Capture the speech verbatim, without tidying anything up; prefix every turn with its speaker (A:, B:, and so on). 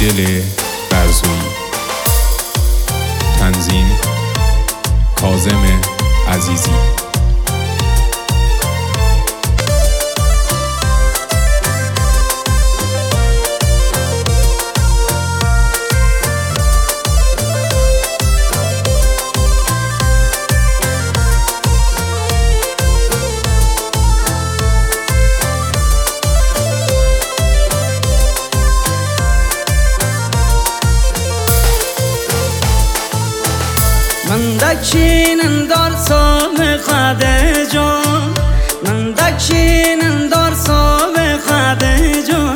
A: دل برزویی. تنظیم کاظم عزیزی.
B: من دکینن دار سال خاده جان، من دکینن دار سال خاده جان.